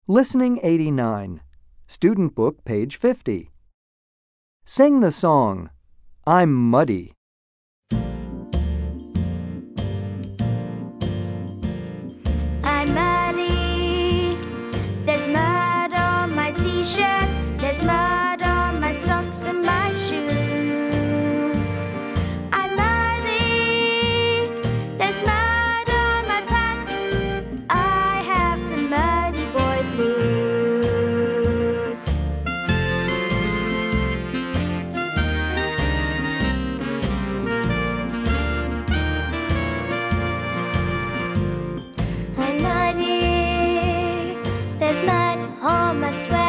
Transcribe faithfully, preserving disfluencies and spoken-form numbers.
Listening eighty-nine. Student Book, page fifty. Sing the song, I'm Muddy. I'm muddy. There's mud on my t-shirt. There's mud on my socks and my shoes. I'm muddy. There's mud on my pants. I have the muddy boy blues. I'm muddy. There's mud on my sweater.